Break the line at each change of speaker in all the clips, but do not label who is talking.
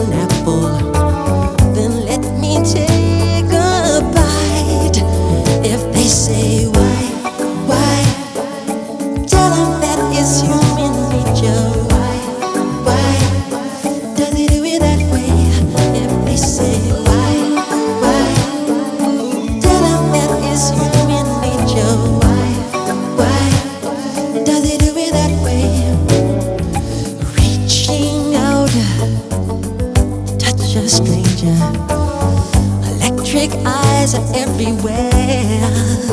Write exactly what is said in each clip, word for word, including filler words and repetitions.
an apple, then let me take a bite. If they say why, why, tell them that it's human nature. Why, why, does he do it that way? If they say why, why, tell them that it's human nature. Why, why, does he do it that way? Reaching out, touch a stranger. Electric eyes are everywhere.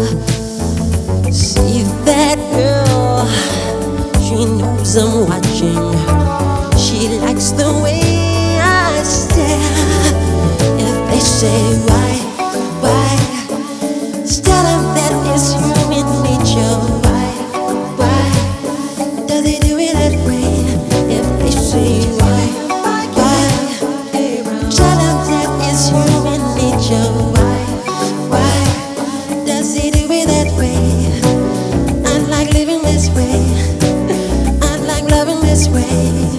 See that girl, she knows I'm watching. She likes the way I stare. If they say why, why, tell them that it's human nature. Why, why, does he do it that way? If they say why, why, tell them that it's human nature. Why, why, does he do it that way? I like living this way. I like loving this way.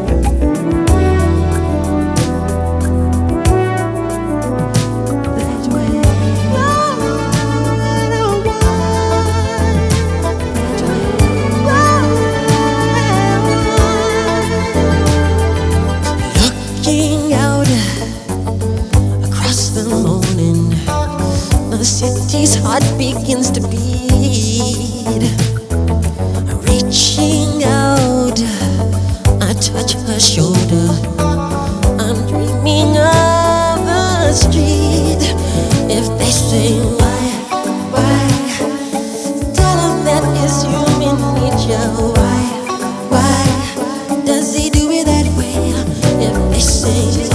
That way. I don't want that way. Looking out across the morning, the city's heart begins to beat. Reaching out, I touch her shoulder. I'm dreaming of the street. If they say why, why, tell them that it's human nature. Why, why, does he do it that way? If they say